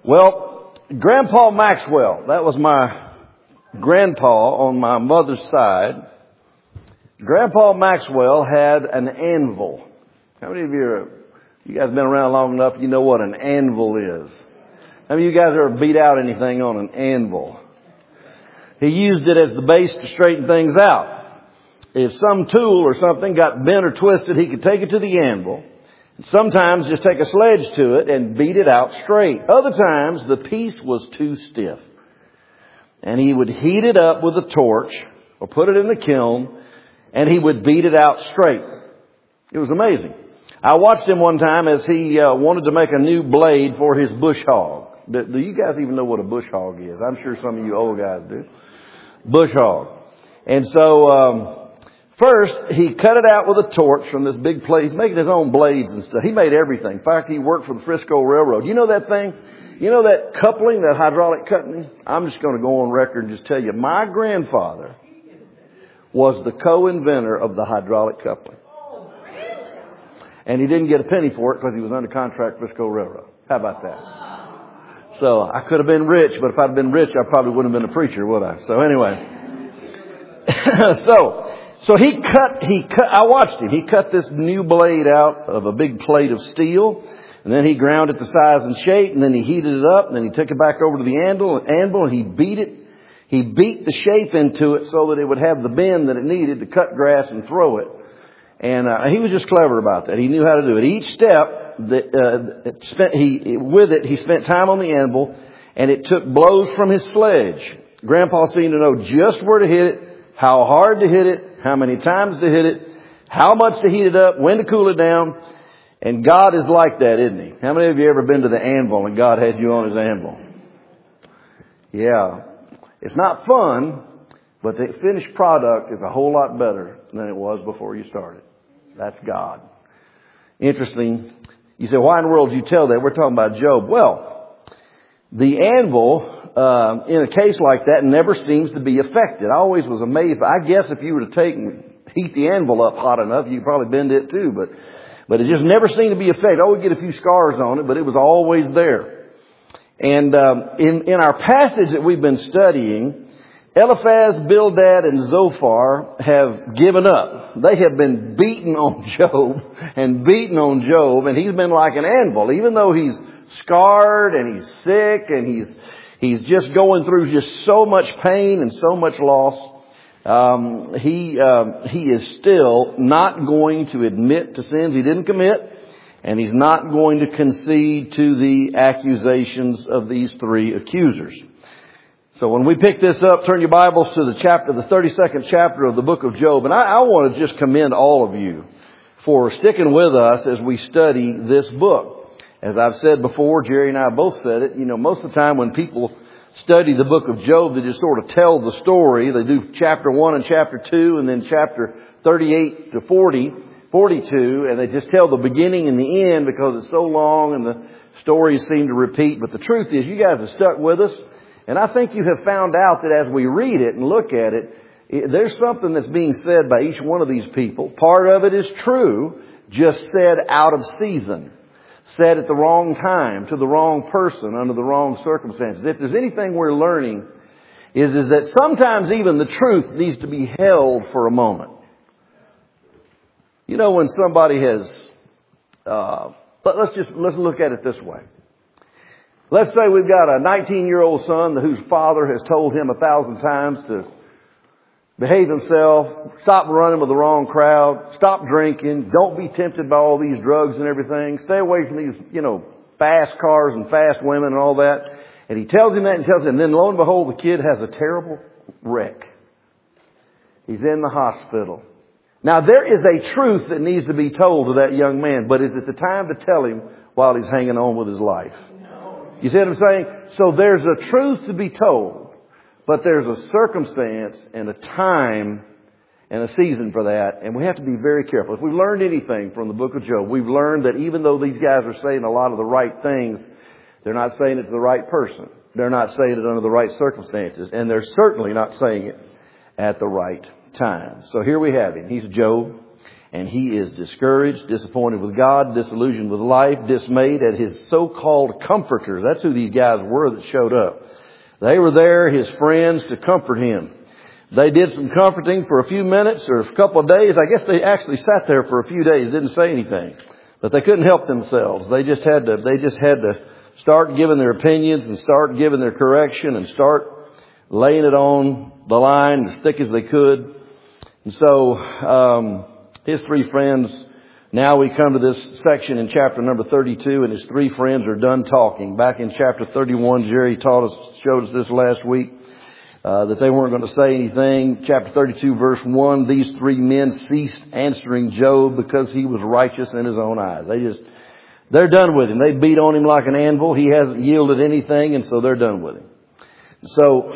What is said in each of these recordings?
Well, Grandpa Maxwell, that was my grandpa on my mother's side. Grandpa Maxwell had an anvil. How many of you guys been around long enough, you know what an anvil is? How many of you guys ever beat out anything on an anvil? He used it as the base to straighten things out. If some tool or something got bent or twisted, he could take it to the anvil. Sometimes just take a sledge to it and beat it out straight. Other times the piece was too stiff. And he would heat it up with a torch or put it in the kiln and he would beat it out straight. It was amazing. I watched him one time as he wanted to make a new blade for his bush hog. Do you guys even know what a bush hog is? I'm sure some of you old guys do. Bush hog. And so first, he cut it out with a torch from this big plate. He's making his own blades and stuff. He made everything. In fact, he worked for the Frisco Railroad. You know that thing? You know that coupling, that hydraulic coupling? I'm just going to go on record and just tell you, my grandfather was the co-inventor of the hydraulic coupling. And he didn't get a penny for it because he was under contract with Frisco Railroad. How about that? So I could have been rich, but if I'd been rich, I probably wouldn't have been a preacher, would I? So anyway. So he cut, I watched him. He cut this new blade out of a big plate of steel. And then he ground it to size and shape. And then he heated it up. And then he took it back over to the anvil and he beat it. He beat the shape into it so that it would have the bend that it needed to cut grass and throw it. And he was just clever about that. He knew how to do it. Each step he spent time on the anvil, and it took blows from his sledge. Grandpa seemed to know just where to hit it, how hard to hit it, how many times to hit it, how much to heat it up, when to cool it down. And God is like that, isn't He? How many of you ever been to the anvil and God had you on His anvil? Yeah. It's not fun, but the finished product is a whole lot better than it was before you started. That's God. Interesting. You say, why in the world did you tell that? We're talking about Job. Well, the anvil, in a case like that, never seems to be affected. I always was amazed. I guess if you were to heat the anvil up hot enough, you'd probably bend it too. But it just never seemed to be affected. Oh, we get a few scars on it, but it was always there. And in our passage that we've been studying, Eliphaz, Bildad, and Zophar have given up. They have been beaten on Job, and he's been like an anvil. Even though he's scarred and he's sick and he's just going through just so much pain and so much loss, he is still not going to admit to sins he didn't commit, and he's not going to concede to the accusations of these three accusers. So when we pick this up, turn your Bibles to the 32nd chapter of the book of Job. And I want to just commend all of you for sticking with us as we study this book. As I've said before, Jerry and I both said it, most of the time when people study the book of Job, they just sort of tell the story. They do chapter 1 and chapter 2 and then chapter 38 to 42, and they just tell the beginning and the end because it's so long and the stories seem to repeat. But the truth is, you guys have stuck with us. And I think you have found out that as we read it and look at it, there's something that's being said by each one of these people. Part of it is true, just said out of season. Said at the wrong time, to the wrong person, under the wrong circumstances. If there's anything we're learning, is that sometimes even the truth needs to be held for a moment. When somebody has, let's look at it this way. Let's say we've got a 19-year-old son whose father has told him 1,000 times to behave himself, stop running with the wrong crowd, stop drinking, don't be tempted by all these drugs and everything, stay away from these, fast cars and fast women and all that. And he tells him that and then lo and behold, the kid has a terrible wreck. He's in the hospital. Now there is a truth that needs to be told to that young man, but is it the time to tell him while he's hanging on with his life? You see what I'm saying? So there's a truth to be told, but there's a circumstance and a time and a season for that, and we have to be very careful. If we've learned anything from the book of Job, we've learned that even though these guys are saying a lot of the right things, they're not saying it to the right person. They're not saying it under the right circumstances, and they're certainly not saying it at the right time. So here we have him. He's Job, And he is discouraged, disappointed with God, disillusioned with life, dismayed at his so-called comforters. That's who these guys were that showed up. They were there, his friends, to comfort him. They did some comforting for a few minutes or a couple of days. I guess they actually sat there for a few days, didn't say anything. But they couldn't help themselves. They just had to start giving their opinions and start giving their correction and start laying it on the line as thick as they could. And so, his three friends, now we come to this section in chapter number 32, and his three friends are done talking. Back in chapter 31, Jerry showed us this last week, that they weren't going to say anything. Chapter 32, verse 1, these three men ceased answering Job because he was righteous in his own eyes. They're done with him. They beat on him like an anvil. He hasn't yielded anything, and so they're done with him. So,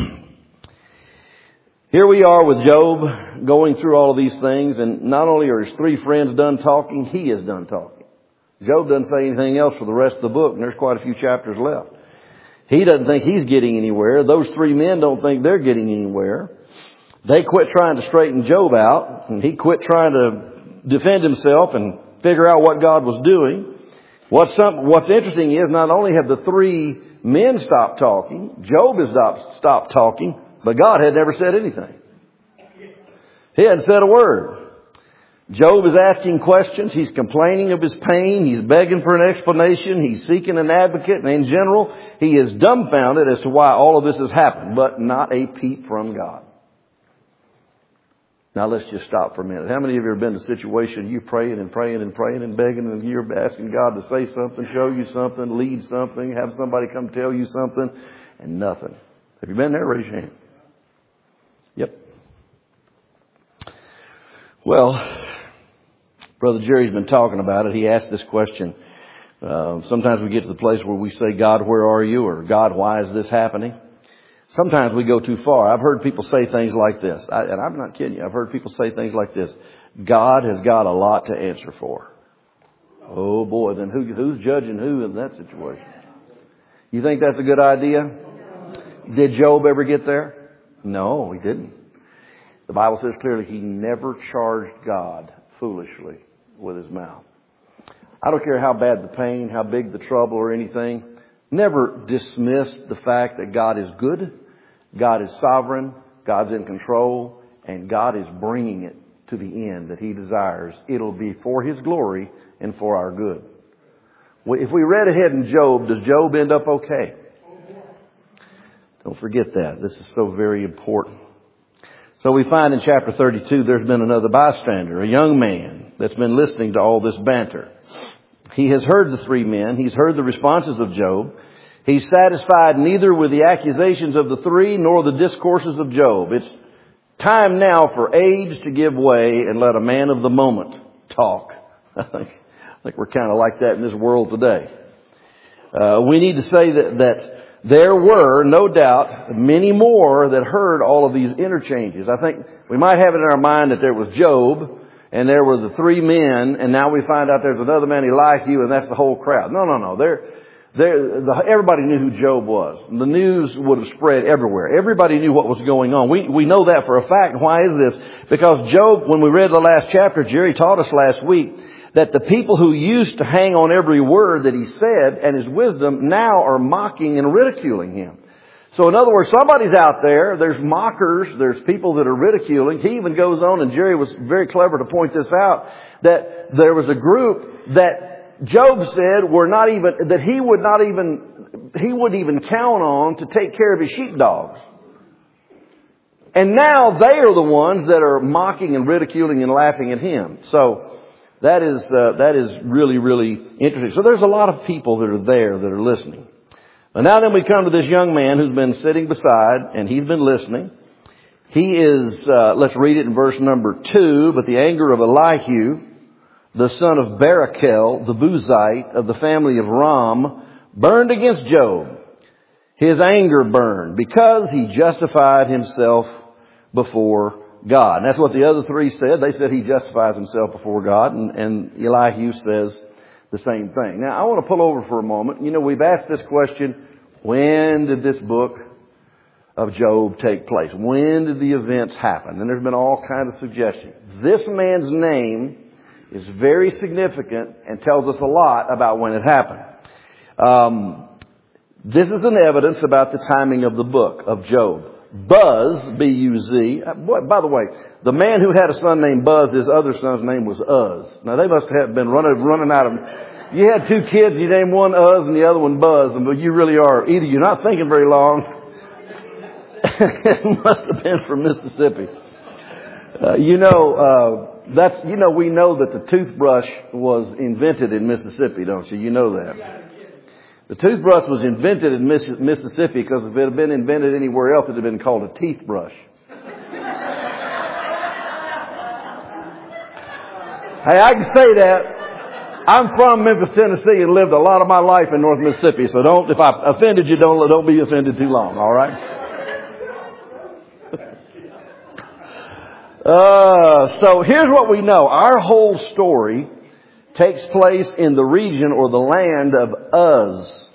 here we are with Job going through all of these things, and not only are his three friends done talking, he is done talking. Job doesn't say anything else for the rest of the book, and there's quite a few chapters left. He doesn't think he's getting anywhere. Those three men don't think they're getting anywhere. They quit trying to straighten Job out, and he quit trying to defend himself and figure out what God was doing. What's interesting is not only have the three men stopped talking, Job has stopped talking, but God had never said anything. He hadn't said a word. Job is asking questions. He's complaining of his pain. He's begging for an explanation. He's seeking an advocate. And in general, he is dumbfounded as to why all of this has happened, but not a peep from God. Now let's just stop for a minute. How many of you have been in a situation you praying and praying and praying and begging, and you're asking God to say something, show you something, lead something, have somebody come tell you something, and nothing? Have you been there? Raise your hand. Yep. Well, Brother Jerry's been talking about it. He asked this question. Sometimes we get to the place where we say, God, where are you? Or God, why is this happening? Sometimes we go too far. I've heard people say things like this. And I'm not kidding you. I've heard people say things like this. God has got a lot to answer for. Oh boy, then who's judging who in that situation? You think that's a good idea? Did Job ever get there? No, he didn't. The Bible says clearly he never charged God foolishly with his mouth. I don't care how bad the pain, how big the trouble or anything. Never dismiss the fact that God is good, God is sovereign, God's in control, and God is bringing it to the end that he desires. It'll be for his glory and for our good. If we read ahead in Job, does Job end up okay? Don't forget that. This is so very important. So we find in chapter 32 there's been another bystander, a young man that's been listening to all this banter. He has heard the three men. He's heard the responses of Job. He's satisfied neither with the accusations of the three nor the discourses of Job. It's time now for age to give way and let a man of the moment talk. I think we're kind of like that in this world today. We need to say that there were, no doubt, many more that heard all of these interchanges. I think we might have it in our mind that there was Job, and there were the three men, and now we find out there's another man, Elihu, and that's the whole crowd. No. Everybody knew who Job was. The news would have spread everywhere. Everybody knew what was going on. We know that for a fact. Why is this? Because Job, when we read the last chapter, Jerry taught us last week, that the people who used to hang on every word that he said and his wisdom now are mocking and ridiculing him. So in other words, somebody's out there, there's mockers, there's people that are ridiculing. He even goes on, and Jerry was very clever to point this out, that there was a group that Job said he wouldn't even count on to take care of his sheepdogs. And now they are the ones that are mocking and ridiculing and laughing at him. So that is really, really interesting. So there's a lot of people that are there that are listening. And now then we come to this young man who's been sitting beside, and he's been listening. He is, let's read it in verse number 2, but the anger of Elihu, the son of Barachel, the Buzite of the family of Ram, burned against Job. His anger burned because he justified himself before God. And that's what the other three said. They said he justifies himself before God, and Elihu says the same thing. Now, I want to pull over for a moment. You know, we've asked this question, when did this book of Job take place? When did the events happen? And there's been all kinds of suggestions. This man's name is very significant and tells us a lot about when it happened. This is an evidence about the timing of the book of Job. Buz, B-U-Z. By the way, the man who had a son named Buz, his other son's name was Uz. Now they must have been running out of... You had two kids, you named one Uz and the other one Buz, and you really are, either you're not thinking very long, it must have been from Mississippi. We know that the toothbrush was invented in Mississippi, don't you? You know that. The toothbrush was invented in Mississippi because if it had been invented anywhere else, it would have been called a teeth brush. Hey, I can say that. I'm from Memphis, Tennessee, and lived a lot of my life in North Mississippi. So if I offended you, don't be offended too long. All right? So here's what we know. Our whole story takes place in the region or the land of Uz.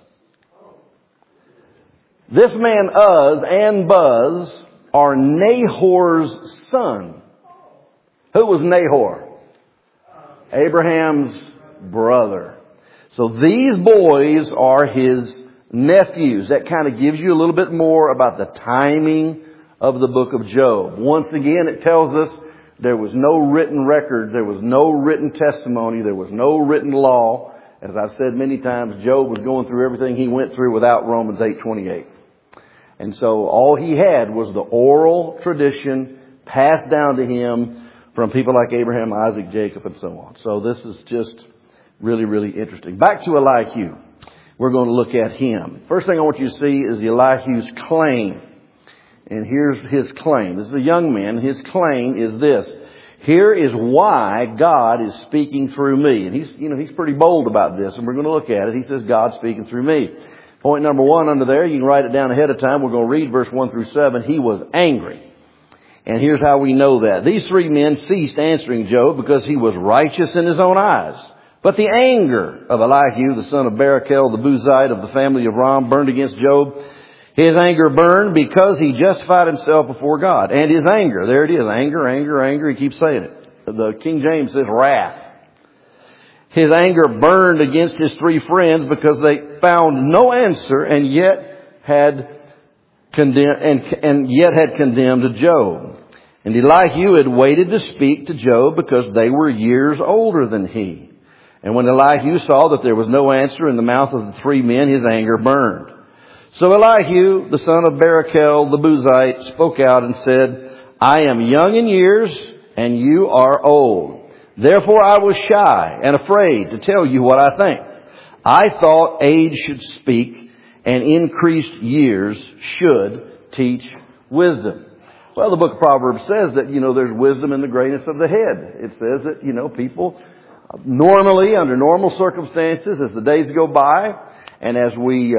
This man Uz and Buz are Nahor's son. Who was Nahor? Abraham's brother. So these boys are his nephews. That kind of gives you a little bit more about the timing of the book of Job. Once again, it tells us there was no written record. There was no written testimony. There was no written law. As I've said many times, Job was going through everything he went through without Romans 8:28. And so all he had was the oral tradition passed down to him from people like Abraham, Isaac, Jacob, and so on. So this is just really, really interesting. Back to Elihu. We're going to look at him. First thing I want you to see is Elihu's claim. And here's his claim. This is a young man. His claim is this. Here is why God is speaking through me. And he's pretty bold about this, and we're going to look at it. He says, God's speaking through me. Point number 1 under there, you can write it down ahead of time. We're going to read verse 1 through 7. He was angry. And here's how we know that. These 3 men ceased answering Job because he was righteous in his own eyes. But the anger of Elihu, the son of Barachel, the Buzite of the family of Ram, burned against Job. His anger burned because he justified himself before God. And his anger, there it is, anger, anger, anger. He keeps saying it. The King James says wrath. His anger burned against his 3 friends because they found no answer and yet had condemned Job. And Elihu had waited to speak to Job because they were years older than he. And when Elihu saw that there was no answer in the mouth of the 3 men, his anger burned. So Elihu, the son of Barachel, the Buzite, spoke out and said, I am young in years, and you are old. Therefore I was shy and afraid to tell you what I think. I thought age should speak, and increased years should teach wisdom. Well, the book of Proverbs says that, there's wisdom in the grayness of the head. It says that, people normally, under normal circumstances, as the days go by, and as we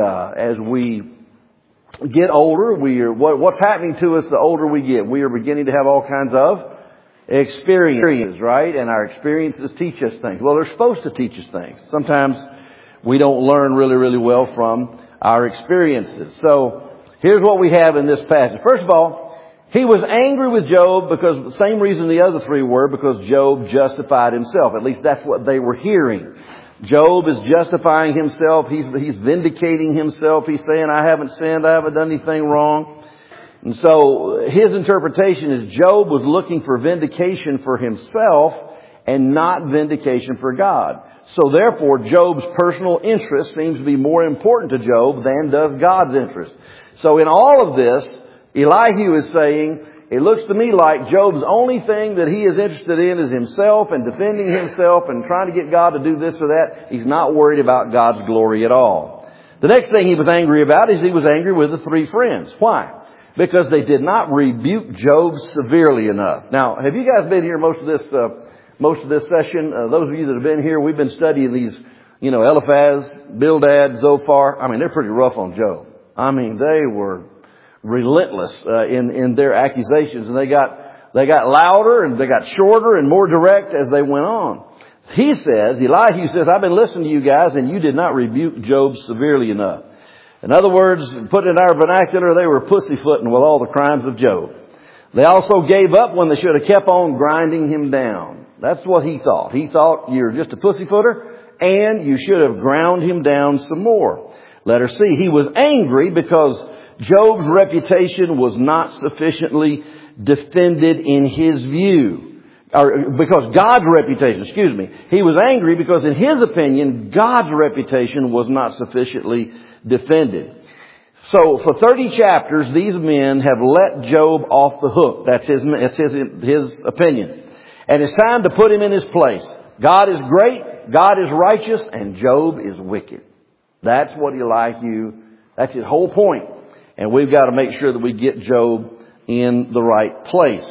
get older, what's happening to us the older we get? We are beginning to have all kinds of experiences, right? And our experiences teach us things. Well, they're supposed to teach us things. Sometimes we don't learn really, really well from our experiences. So here's what we have in this passage. First of all, he was angry with Job because the same reason the other 3 were, because Job justified himself. At least that's what they were hearing. Job is justifying himself. He's vindicating himself. He's saying, I haven't sinned. I haven't done anything wrong. And so his interpretation is Job was looking for vindication for himself and not vindication for God. So therefore, Job's personal interest seems to be more important to Job than does God's interest. So in all of this, Elihu is saying, it looks to me like Job's only thing that he is interested in is himself and defending himself and trying to get God to do this or that. He's not worried about God's glory at all. The next thing he was angry about is he was angry with the 3 friends. Why? Because they did not rebuke Job severely enough. Now, have you guys been here most of this session? Those of you that have been here, we've been studying these, Eliphaz, Bildad, Zophar. I mean, they're pretty rough on Job. I mean, they were relentless in their accusations, and they got louder and they got shorter and more direct as they went on. Elihu says, I've been listening to you guys, and you did not rebuke Job severely enough. In other words, put in our vernacular, they were pussyfooting with all the crimes of Job. They also gave up when they should have kept on grinding him down. That's what he thought. He thought you're just a pussyfooter and you should have ground him down some more. Letter C, he was angry because Job's reputation was not sufficiently defended in his view. Or because God's reputation, He was angry because in his opinion, God's reputation was not sufficiently defended. So for 30 chapters, these men have let Job off the hook. That's his opinion. And it's time to put him in his place. God is great, God is righteous, and Job is wicked. That's what Elihu, that's his whole point. And we've got to make sure that we get Job in the right place.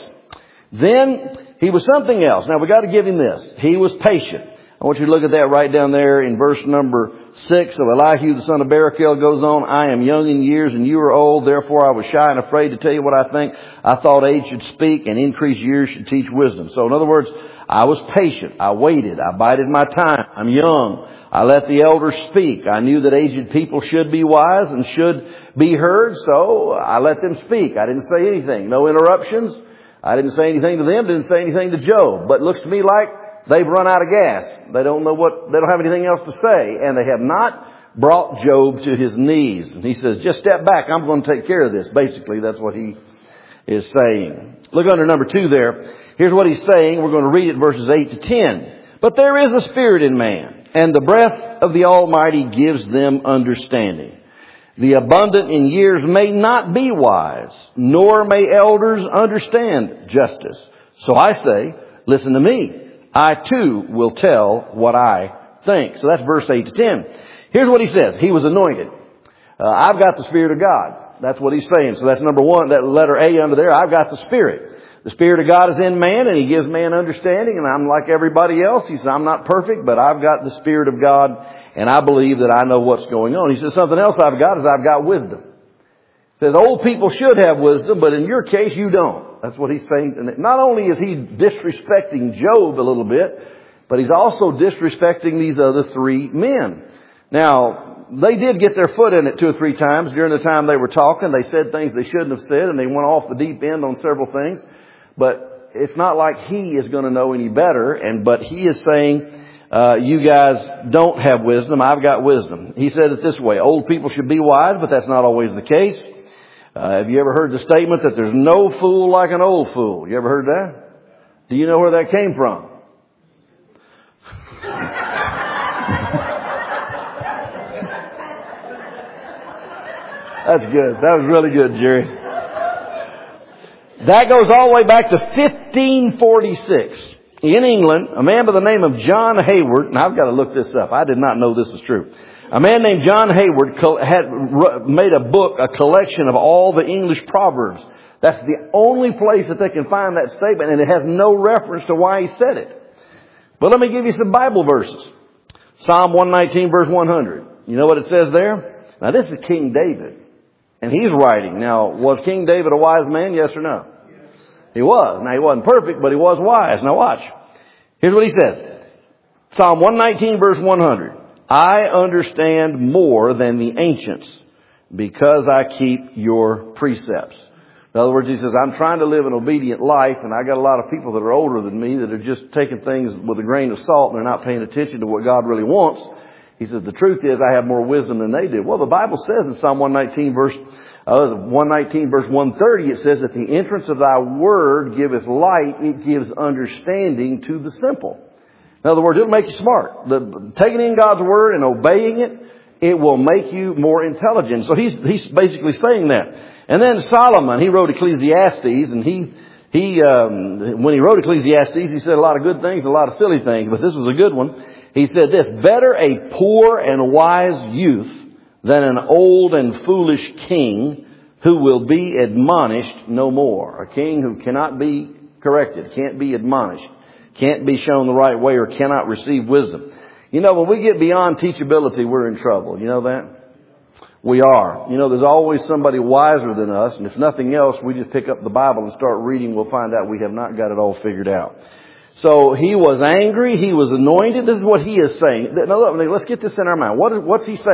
Then he was something else. Now we got to give him this. He was patient. I want you to look at that right down there in verse number 6 of Elihu the son of Barachel goes on. I am young in years and you are old. Therefore I was shy and afraid to tell you what I think. I thought age should speak and increased years should teach wisdom. So in other words, I was patient. I waited. I bided my time. I'm young. I let the elders speak. I knew that aged people should be wise and should be heard. So I let them speak. I didn't say anything. No interruptions. I didn't say anything to them. Didn't say anything to Job. But it looks to me like they've run out of gas. They don't have anything else to say. And they have not brought Job to his knees. And he says, just step back. I'm going to take care of this. Basically, that's what he is saying. Look under number 2 there. Here's what he's saying. We're going to read it verses 8 to 10. But there is a spirit in man, and the breath of the Almighty gives them understanding. The abundant in years may not be wise, nor may elders understand justice. So I say, listen to me. I too will tell what I think. So that's verse 8 to 10. Here's what he says. He was anointed. I've got the Spirit of God. That's what he's saying. So that's number 1, that letter A under there. I've got the Spirit. The Spirit of God is in man and He gives man understanding, and I'm like everybody else. He says, I'm not perfect, but I've got the Spirit of God and I believe that I know what's going on. He says, something else I've got is I've got wisdom. He says, old people should have wisdom, but in your case you don't. That's what he's saying. And not only is he disrespecting Job a little bit, but he's also disrespecting these other 3 men. Now, they did get their foot in it 2 or 3 times during the time they were talking. They said things they shouldn't have said, and they went off the deep end on several things. But it's not like he is going to know any better. But he is saying, you guys don't have wisdom. I've got wisdom. He said it this way. Old people should be wise, but that's not always the case. Have you ever heard the statement that there's no fool like an old fool? You ever heard that? Do you know where that came from? That's good. That was really good, Jerry. That goes all the way back to 1546. In England, a man by the name of John Hayward, and I've got to look this up. I did not know this is true. A man named John Hayward had made a book, a collection of all the English proverbs. That's the only place that they can find that statement, and it has no reference to why he said it. But let me give you some Bible verses. Psalm 119 verse 100. You know what it says there? Now this is King David. And he's writing. Now, was King David a wise man? Yes or no? Yes. He was. Now, he wasn't perfect, but he was wise. Now, watch. Here's what he says. Psalm 119, verse 100. I understand more than the ancients because I keep your precepts. In other words, he says, I'm trying to live an obedient life, and I got a lot of people that are older than me that are just taking things with a grain of salt, and they're not paying attention to what God really wants. He says, the truth is I have more wisdom than they do. Well, the Bible says in Psalm 119 verse 130, it says that the entrance of thy word giveth light, it gives understanding to the simple. In other words, it'll make you smart. Taking in God's word and obeying it, it will make you more intelligent. So he's basically saying that. And then Solomon, he wrote Ecclesiastes, and when he wrote Ecclesiastes, he said a lot of good things and a lot of silly things, but this was a good one. He said this, better a poor and wise youth than an old and foolish king who will be admonished no more. A king who cannot be corrected, can't be admonished, can't be shown the right way, or cannot receive wisdom. You know, when we get beyond teachability, we're in trouble. You know that? We are. You know, there's always somebody wiser than us, and if nothing else, we just pick up the Bible and start reading, we'll find out we have not got it all figured out. So he was angry. He was anointed. This is what he is saying. Now look, let's get this in our mind. What's he saying?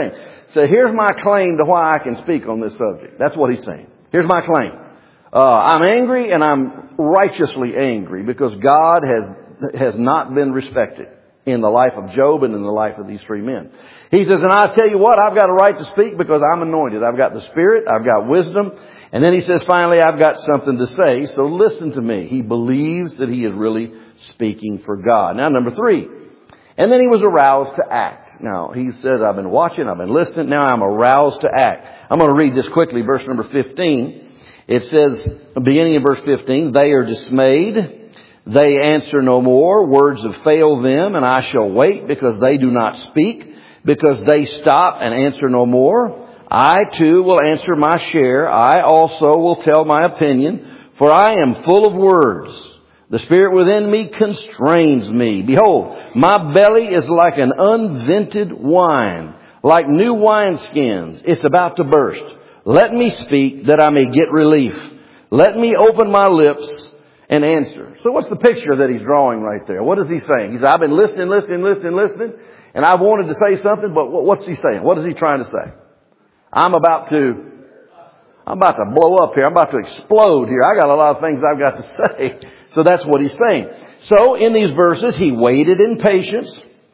So here's my claim to why I can speak on this subject. That's what he's saying. Here's my claim. I'm angry, and I'm righteously angry because God has not been respected in the life of Job and in the life of these three men. He says, and I tell you what, I've got a right to speak because I'm anointed. I've got the Spirit. I've got wisdom. And then he says, finally, I've got something to say. So listen to me. He believes that he is really speaking for God. Now, number 3. And then he was aroused to act. Now, he says, I've been watching, I've been listening. Now I'm aroused to act. I'm going to read this quickly. Verse number 15. It says, beginning in verse 15, they are dismayed. They answer no more. Words have failed them, and I shall wait because they do not speak, because they stop and answer no more. I too will answer my share. I also will tell my opinion, for I am full of words. The Spirit within me constrains me. Behold, my belly is like an unvented wine, like new wineskins. It's about to burst. Let me speak that I may get relief. Let me open my lips and answer. So what's the picture that he's drawing right there? What is he saying? He said, I've been listening, and I've wanted to say something, but what's he saying? What is he trying to say? I'm about to blow up here. I'm about to explode here. I got a lot of things I've got to say. So that's what he's saying. So in these verses, he waited in patience.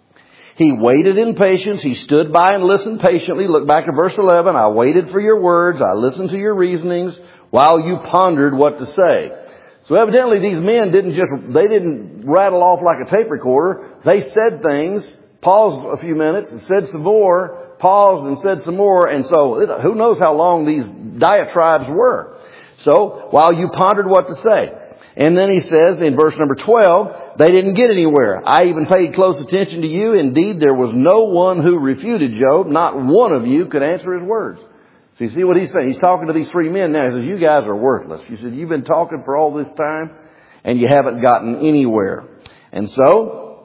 He stood by and listened patiently. Look back at verse 11. I waited for your words. I listened to your reasonings while you pondered what to say. So evidently these men didn't rattle off like a tape recorder. They said things, paused a few minutes and said some more, paused and said some more. And so who knows how long these diatribes were. So while you pondered what to say. And then he says in verse number 12, they didn't get anywhere. I even paid close attention to you. Indeed, there was no one who refuted Job. Not one of you could answer his words. So you see what he's saying? He's talking to these three men now. He says, you guys are worthless. He said, you've been talking for all this time and you haven't gotten anywhere. And so,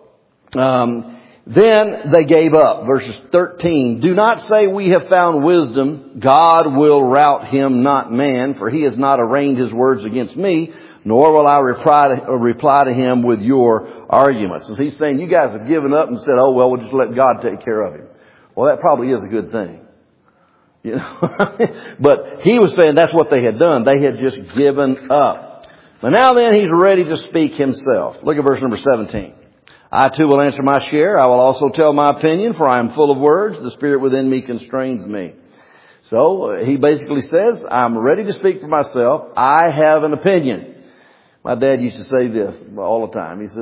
then they gave up. Verses 13. Do not say we have found wisdom. God will rout him, not man, for he has not arraigned his words against me, nor will I reply to him with your arguments. And he's saying, you guys have given up and said, oh, well, we'll just let God take care of him. Well, that probably is a good thing. You know, but he was saying that's what they had done. They had just given up. But now then, he's ready to speak himself. Look at verse number 17. I too will answer my share. I will also tell my opinion, for I am full of words. The Spirit within me constrains me. So he basically says, I'm ready to speak for myself. I have an opinion. My dad used to say this all the time. He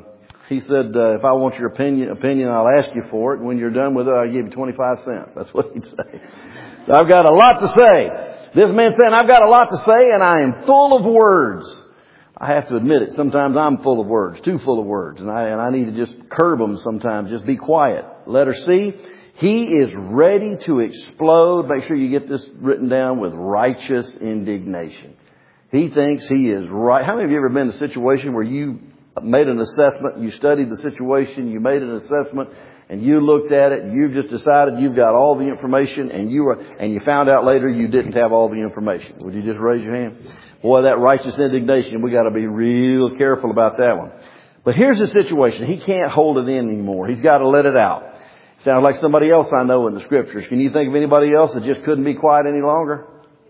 said, if I want your opinion, I'll ask you for it. And when you're done with it, I'll give you 25 cents. That's what he'd say. So I've got a lot to say. This man saying, I've got a lot to say and I am full of words. I have to admit it. Sometimes I'm full of words, too full of words. And I need to just curb them sometimes. Just be quiet. Letter C. He is ready to explode. Make sure you get this written down with righteous indignation. He thinks he is right. How many of you ever been in a situation where you made an assessment, you studied the situation, you made an assessment, and you looked at it, and you just decided you've got all the information, and you found out later you didn't have all the information? Would you just raise your hand? Boy, that righteous indignation, we got to be real careful about that one. But here's the situation. He can't hold it in anymore. He's got to let it out. Sounds like somebody else I know in the Scriptures. Can you think of anybody else that just couldn't be quiet any longer?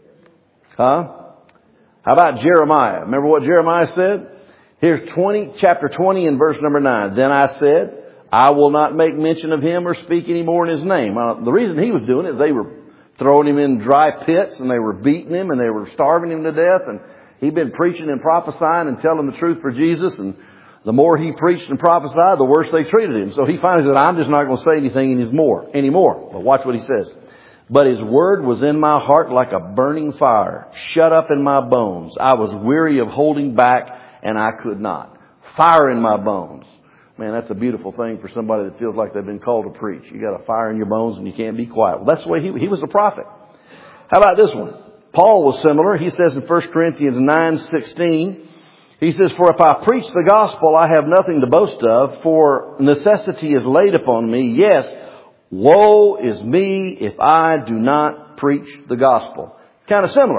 Huh? How about Jeremiah? Remember what Jeremiah said? Here's chapter 20 and verse number 9. Then I said, I will not make mention of him or speak any more in his name. The reason he was doing it, they were throwing him in dry pits and they were beating him and they were starving him to death. And he'd been preaching and prophesying and telling the truth for Jesus. And the more he preached and prophesied, the worse they treated him. So he finally said, I'm just not going to say anything anymore. But watch what he says. But his word was in my heart like a burning fire, shut up in my bones. I was weary of holding back, and I could not. Fire in my bones. Man, that's a beautiful thing for somebody that feels like they've been called to preach. You got a fire in your bones and you can't be quiet. Well, that's the way he was a prophet. How about this one? Paul was similar. He says in 1 Corinthians 9:16, he says, for if I preach the gospel, I have nothing to boast of, for necessity is laid upon me. Yes, woe is me if I do not preach the gospel. Kind of similar.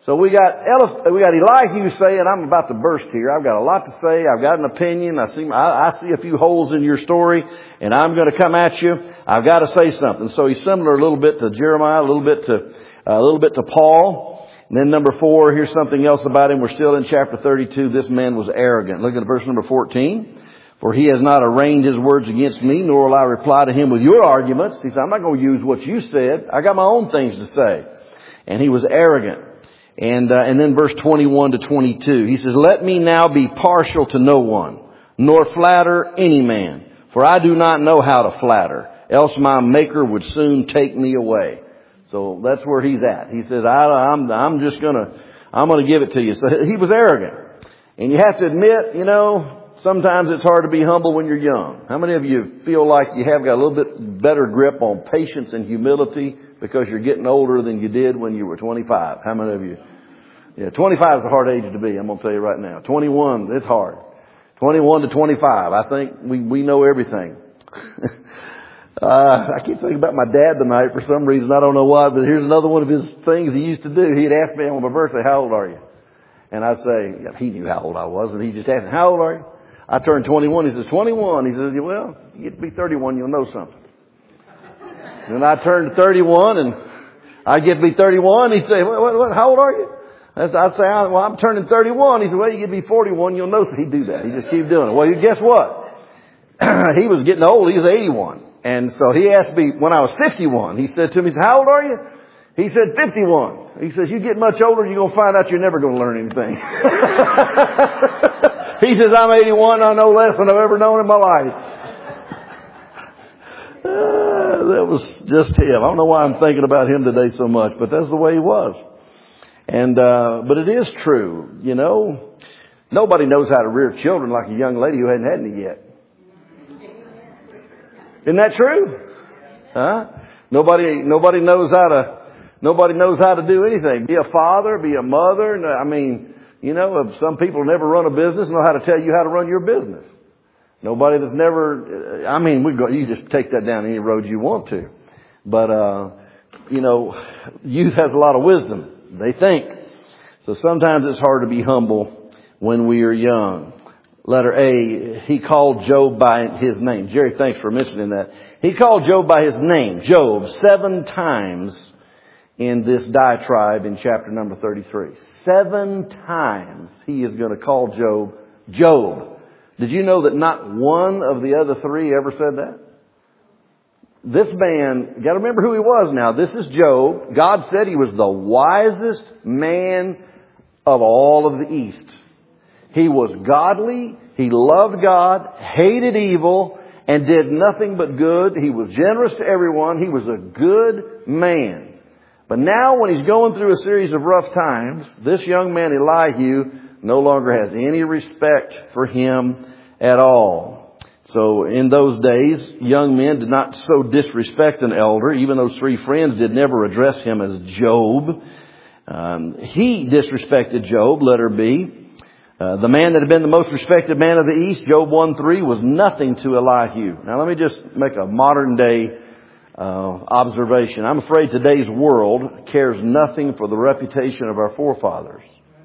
So we got Elihu saying, I'm about to burst here. I've got a lot to say. I've got an opinion. I see a few holes in your story, and I'm going to come at you. I've got to say something. So he's similar a little bit to Jeremiah, a little bit to Paul. And then number 4, here's something else about him. We're still in chapter 32. This man was arrogant. Look at verse number 14. For he has not arraigned his words against me, nor will I reply to him with your arguments. He said, I'm not going to use what you said. I got my own things to say. And he was arrogant. And then verse 21 to 22, he says, let me now be partial to no one, nor flatter any man. For I do not know how to flatter, else my maker would soon take me away. So that's where he's at. He says, I'm going to give it to you. So he was arrogant. And you have to admit, sometimes it's hard to be humble when you're young. How many of you feel like you have got a little bit better grip on patience and humility because you're getting older than you did when you were 25? How many of you? Yeah, 25 is a hard age to be. I'm going to tell you right now. 21, it's hard. 21 to 25, I think we know everything. I keep thinking about my dad tonight for some reason. I don't know why, but here's another one of his things he used to do. He'd ask me on my birthday, how old are you? And I'd say, he knew how old I was, and he just asked me, how old are you? I turned 21. He says, 21. He says, well, you get to be 31, you'll know something. And I turned 31, and I get to be 31. He'd say, what, how old are you? I'd say, well, I'm turning 31. He said, well, you get to be 41, you'll know. So he'd do that. He'd just keep doing it. Well, guess what? He was getting old. He was 81. And so he asked me when I was 51. He said to me, how old are you? He said, 51. He says, you get much older, you're going to find out you're never going to learn anything. He says, I'm 81. I know less than I've ever known in my life. That was just him. I don't know why I'm thinking about him today so much, but that's the way he was. And, but it is true, nobody knows how to rear children like a young lady who hadn't had any yet. Isn't that true? Huh? Nobody knows how to do anything. Be a father, be a mother. Some people never run a business know how to tell you how to run your business. Nobody that's never, you just take that down any road you want to. But, youth has a lot of wisdom. They think. So sometimes it's hard to be humble when we are young. Letter A, he called Job by his name. Jerry, thanks for mentioning that. He called Job by his name, Job, 7 times in this diatribe in chapter number 33. 7 times he is going to call Job, Job. Did you know that not one of the other 3 ever said that? This man, you got to remember who he was now. This is Job. God said he was the wisest man of all of the East. He was godly. He loved God, hated evil, and did nothing but good. He was generous to everyone. He was a good man. But now when he's going through a series of rough times, this young man Elihu no longer has any respect for him at all. So in those days, young men did not so disrespect an elder. Even those 3 friends did never address him as Job. He disrespected Job, letter B. The man that had been the most respected man of the East, Job 1:3, was nothing to Elihu. Now let me just make a modern day observation. I'm afraid today's world cares nothing for the reputation of our forefathers.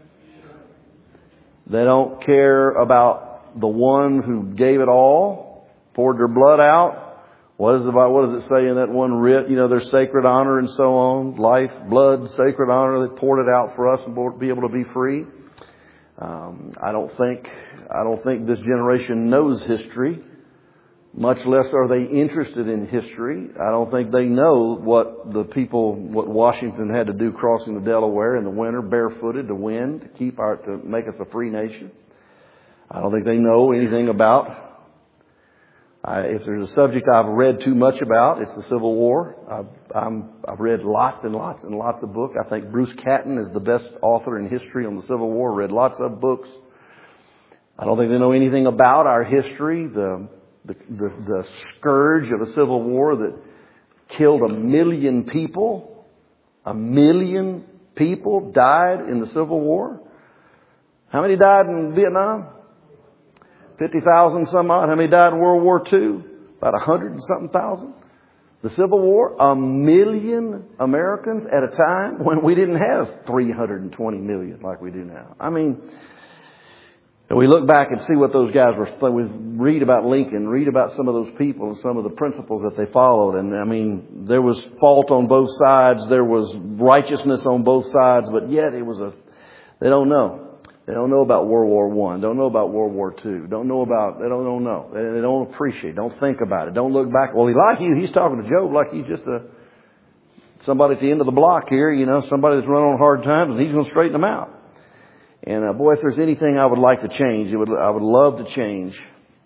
They don't care about the one who gave it all, poured their blood out. What does it say in that one writ? Their sacred honor and so on. Life, blood, sacred honor. They poured it out for us and be able to be free. I don't think this generation knows history, much less are they interested in history. I don't think they know what Washington had to do crossing the Delaware in the winter barefooted to win, to make us a free nation. I don't think they know anything about. If there's a subject I've read too much about, it's the Civil War. I've read lots and lots and lots of books. I think Bruce Catton is the best author in history on the Civil War. Read lots of books. I don't think they know anything about our history, the scourge of a Civil War that killed 1 million people. 1 million people died in the Civil War. How many died in Vietnam? 50,000 some odd. How many died in World War II? About 100 and something thousand. The Civil War, 1 million Americans at a time when we didn't have 320 million like we do now. I mean, and we look back and see what those guys were. We read about Lincoln, read about some of those people and some of the principles that they followed. And I mean, there was fault on both sides. There was righteousness on both sides. But yet it was they don't know. They don't know about World War I. Don't know about World War II. They don't know. They don't appreciate. Don't think about it. Don't look back. Well, Elihu, he's talking to Job like he's just somebody at the end of the block here, somebody that's running on hard times, and he's going to straighten them out. And boy, if there's anything I would like to change, I would love to change.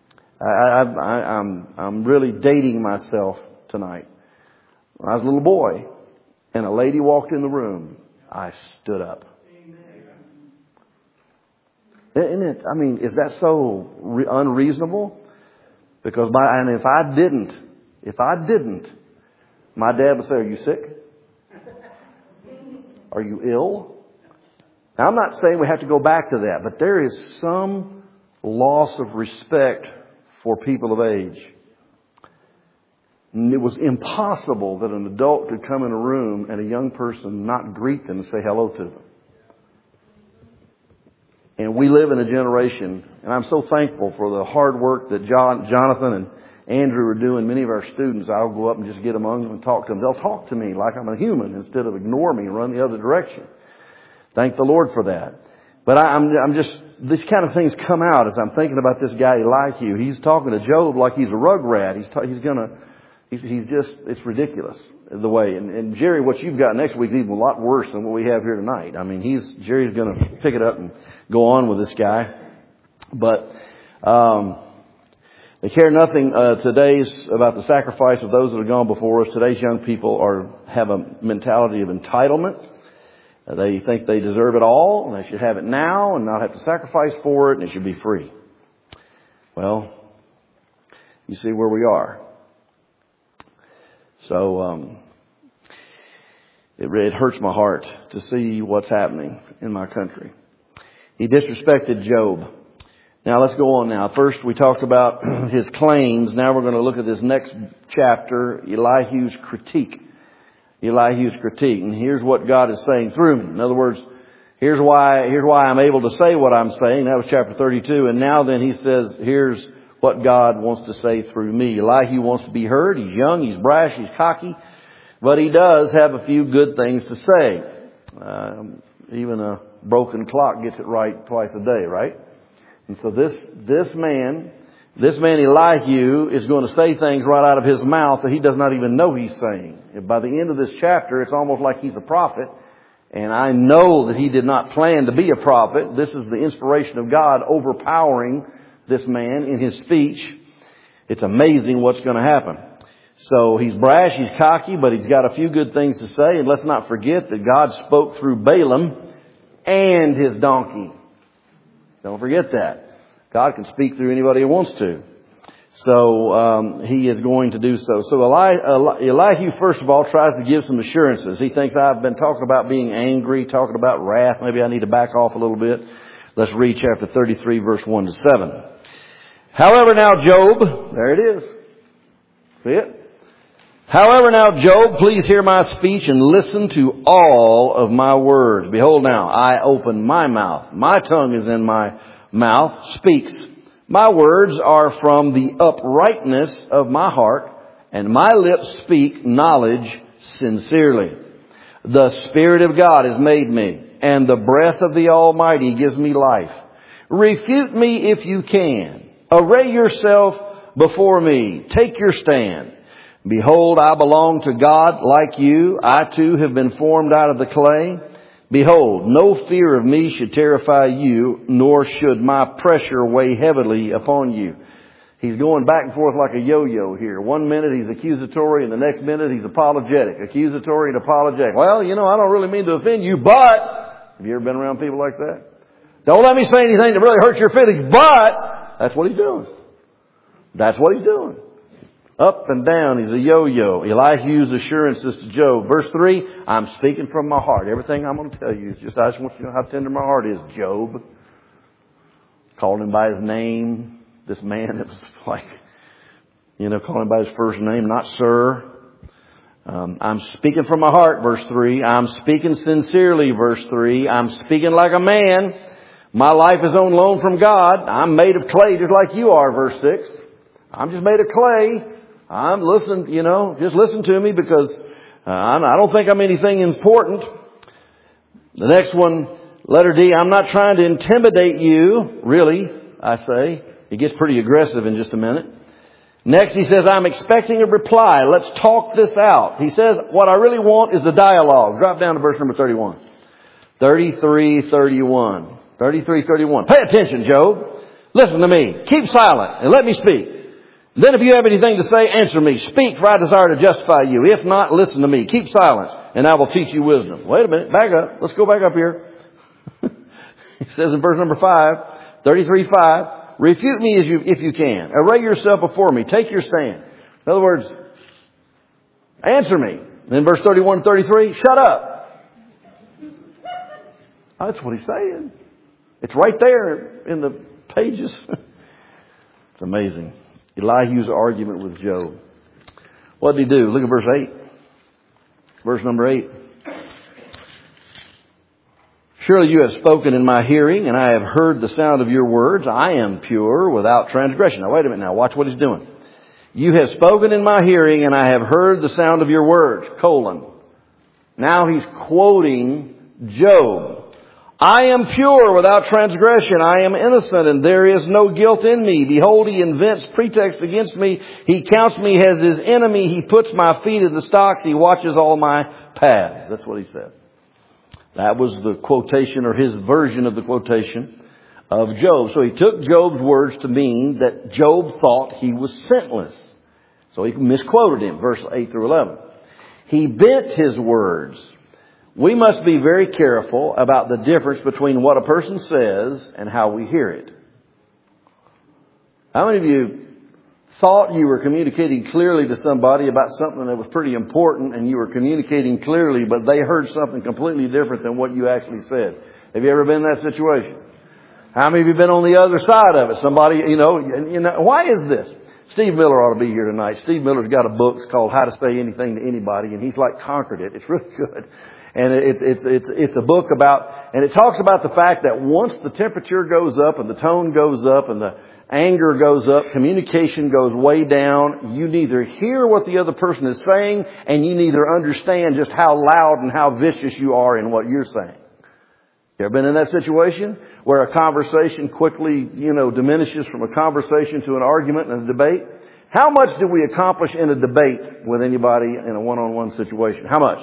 I'm really dating myself tonight. When I was a little boy and a lady walked in the room, I stood up. Isn't it? I mean, is that so unreasonable? Because if I didn't, my dad would say, "Are you sick? Are you ill?" Now, I'm not saying we have to go back to that, but there is some loss of respect for people of age. And it was impossible that an adult could come in a room and a young person not greet them and say hello to them. And we live in a generation, and I'm so thankful for the hard work that Jonathan and Andrew are doing. Many of our students, I'll go up and just get among them and talk to them. They'll talk to me like I'm a human instead of ignore me and run the other direction. Thank the Lord for that. But I'm just, these kind of things come out as I'm thinking about this guy Elihu. He's talking to Job like he's a rug rat. He's just, it's ridiculous the way. And Jerry, what you've got next week is even a lot worse than what we have here tonight. I mean, Jerry's going to pick it up and go on with this guy. But, they care nothing, about the sacrifice of those that have gone before us. Today's young people have a mentality of entitlement. They think they deserve it all, and they should have it now and not have to sacrifice for it, and it should be free. Well, you see where we are. So, it hurts my heart to see what's happening in my country. He disrespected Job. Now let's go on now. First we talked about his claims. Now we're going to look at this next chapter, Elihu's critique. And here's what God is saying through me. In other words, here's why I'm able to say what I'm saying. That was chapter 32. And now then he says, here's what God wants to say through me. Elihu wants to be heard. He's young, he's brash, he's cocky. But he does have a few good things to say. Even a broken clock gets it right twice a day, right? And so this man Elihu is going to say things right out of his mouth that he does not even know he's saying. And by the end of this chapter, it's almost like he's a prophet. And I know that he did not plan to be a prophet. This is the inspiration of God overpowering this man in his speech. It's amazing what's going to happen. So he's brash, he's cocky, but he's got a few good things to say. And let's not forget that God spoke through Balaam and his donkey. Don't forget that. God can speak through anybody he wants to. So he is going to do so. So Elihu, first of all, tries to give some assurances. He thinks I've been talking about being angry, talking about wrath. Maybe I need to back off a little bit. Let's read chapter 33, verse 1 to 7. However now, Job, there it is. See it? However now, Job, please hear my speech and listen to all of my words. Behold now, I open my mouth. My tongue is in my mouth, speaks. My words are from the uprightness of my heart, and my lips speak knowledge sincerely. The Spirit of God has made me, and the breath of the Almighty gives me life. Refute me if you can. Array yourself before me. Take your stand. Behold, I belong to God like you. I too have been formed out of the clay. Behold, no fear of me should terrify you, nor should my pressure weigh heavily upon you. He's going back and forth like a yo-yo here. One minute he's accusatory, and the next minute he's apologetic. Accusatory and apologetic. Well, I don't really mean to offend you, but... Have you ever been around people like that? Don't let me say anything that really hurts your feelings, but... That's what he's doing. That's what he's doing. Up and down, he's a yo-yo. Elihu's assurances to Job. Verse 3, I'm speaking from my heart. Everything I'm going to tell you is just, I just want you to know how tender my heart is, Job. Called him by his name. This man that was like, calling him by his first name, not sir. I'm speaking from my heart, verse 3. I'm speaking sincerely, verse 3. I'm speaking like a man. My life is on loan from God. I'm made of clay just like you are, verse 6. I'm just made of clay. I'm listening, just listen to me because I don't think I'm anything important. The next one, letter D, I'm not trying to intimidate you, really, I say. He gets pretty aggressive in just a minute. Next, he says, I'm expecting a reply. Let's talk this out. He says, what I really want is a dialogue. Drop down to verse number 31. 33:31. 33:31. Pay attention, Job. Listen to me. Keep silent and let me speak. Then if you have anything to say, answer me. Speak, for I desire to justify you. If not, listen to me. Keep silence, and I will teach you wisdom. Wait a minute. Back up. Let's go back up here. He says in verse number 5, 33:5, refute me if you can. Array yourself before me. Take your stand. In other words, answer me. And in verse 31 33, shut up. That's what he's saying. It's right there in the pages. It's amazing. Elihu's argument with Job. What did he do? Look at verse 8. Verse number 8. Surely you have spoken in my hearing, and I have heard the sound of your words. I am pure without transgression. Now wait a minute now. Watch what he's doing. You have spoken in my hearing, and I have heard the sound of your words. Now he's quoting Job. I am pure without transgression. I am innocent, and there is no guilt in me. Behold, he invents pretext against me. He counts me as his enemy. He puts my feet in the stocks. He watches all my paths. That's what he said. That was the quotation, or his version of the quotation of Job. So he took Job's words to mean that Job thought he was sinless. So he misquoted him, verse 8 through 11. He bent his words. We must be very careful about the difference between what a person says and how we hear it. How many of you thought you were communicating clearly to somebody about something that was pretty important, and you were communicating clearly, but they heard something completely different than what you actually said? Have you ever been in that situation? How many of you have been on the other side of it? Somebody, why is this? Steve Miller ought to be here tonight. Steve Miller's got a book called How to Say Anything to Anybody, and he's like conquered it. It's really good. And it's a book about, and it talks about the fact that once the temperature goes up and the tone goes up and the anger goes up, communication goes way down. You neither hear what the other person is saying, and you neither understand just how loud and how vicious you are in what you're saying. You ever been in that situation where a conversation quickly, diminishes from a conversation to an argument and a debate? How much do we accomplish in a debate with anybody in a one-on-one situation? How much?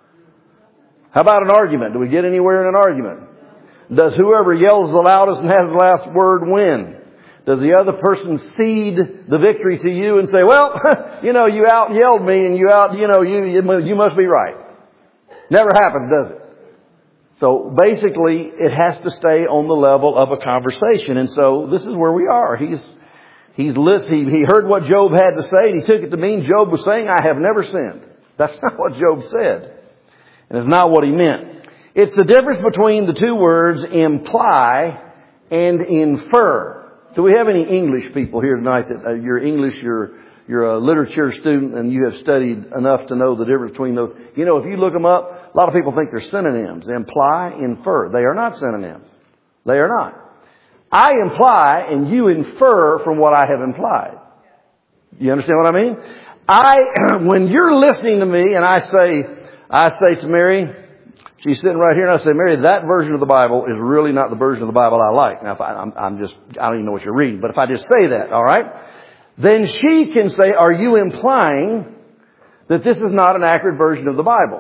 How about an argument? Do we get anywhere in an argument? Does whoever yells the loudest and has the last word win? Does the other person cede the victory to you and say, well, you out-yelled me and you must be right? Never happens, does it? So basically, it has to stay on the level of a conversation. And so this is where we are. He heard what Job had to say, and he took it to mean Job was saying, I have never sinned. That's not what Job said. And it's not what he meant. It's the difference between the two words imply and infer. Do we have any English people here tonight that you're English, you're a literature student and you have studied enough to know the difference between those? If you look them up, a lot of people think they're synonyms. Imply, infer. They are not synonyms. They are not. I imply and you infer from what I have implied. You understand what I mean? When you're listening to me and I say to Mary, she's sitting right here, and I say, Mary, that version of the Bible is really not the version of the Bible I like. Now, if I don't even know what you're reading, but if I just say that, all right, then she can say, are you implying that this is not an accurate version of the Bible?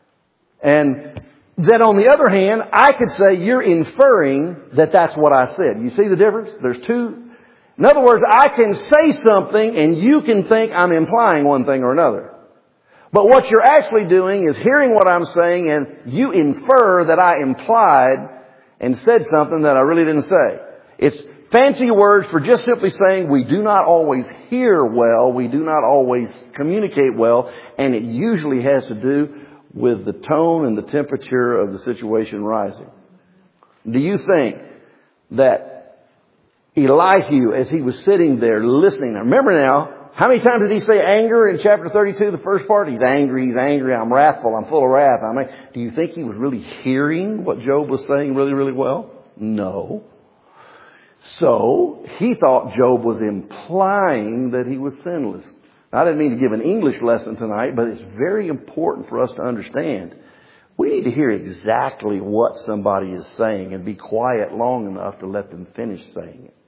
And then on the other hand, I could say, you're inferring that that's what I said. You see the difference? There's two. In other words, I can say something and you can think I'm implying one thing or another. But what you're actually doing is hearing what I'm saying, and you infer that I implied and said something that I really didn't say. It's fancy words for just simply saying we do not always hear well, we do not always communicate well, and it usually has to do with the tone and the temperature of the situation rising. Do you think that Elihu, as he was sitting there listening, now remember now, how many times did he say anger in chapter 32, the first part? He's angry, I'm wrathful, I'm full of wrath. I mean, do you think he was really hearing what Job was saying really, really well? No. So, he thought Job was implying that he was sinless. I didn't mean to give an English lesson tonight, but it's very important for us to understand. We need to hear exactly what somebody is saying and be quiet long enough to let them finish saying it.